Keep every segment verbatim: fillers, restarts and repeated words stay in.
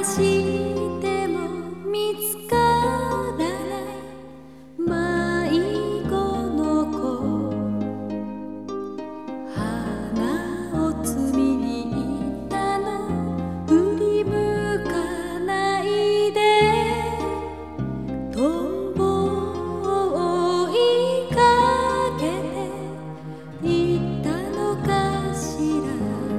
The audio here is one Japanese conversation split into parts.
しても見つからない迷子の子、花を摘みに行ったの振り向かないで、トンボを追いかけて行ったのかしら。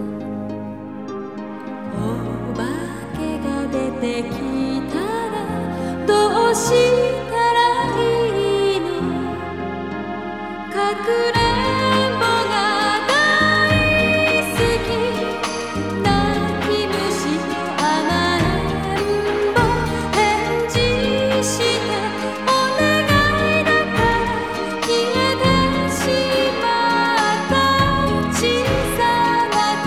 お化けが出てきたらどうしたらいいの。かくれんぼが大好き、泣き虫と甘えんぼ、返事してお願いだから消えてしまった小さな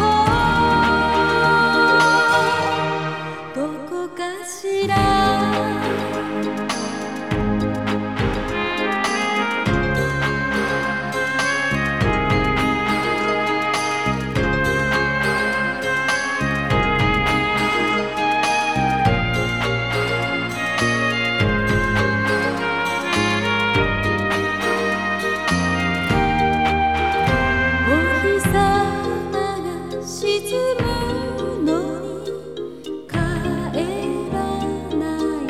子、どこかしら。お日さまが沈むのに帰らない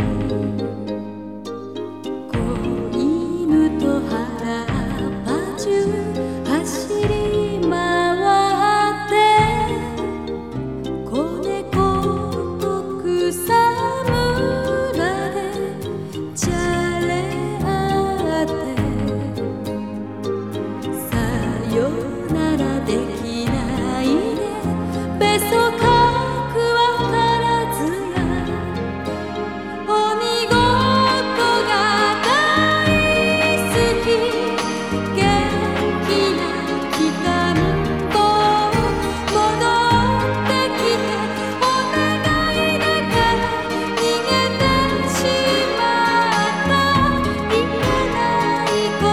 子犬と原っぱ中走り回って、子猫と草むらでじゃれ合って、さよならできないでべそかくわからずや、鬼ごっこが大好き、元気なきかんぼ戻ってきてお願いだから逃げてしまったいけない子、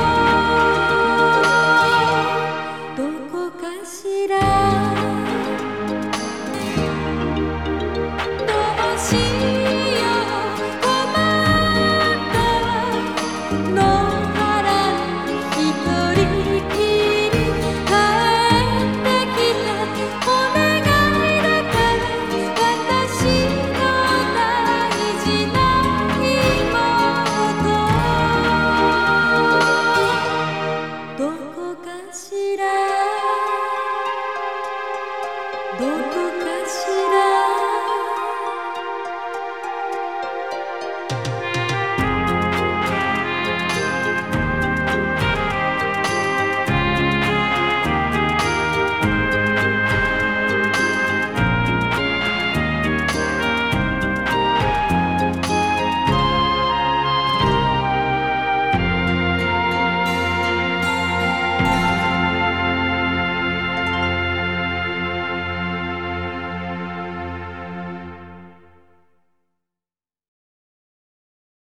どこかしら。どうしよう困ったわ、野原にひとりきり帰ってきてお願いだから私の大事な妹、どこかしら。どこかしら。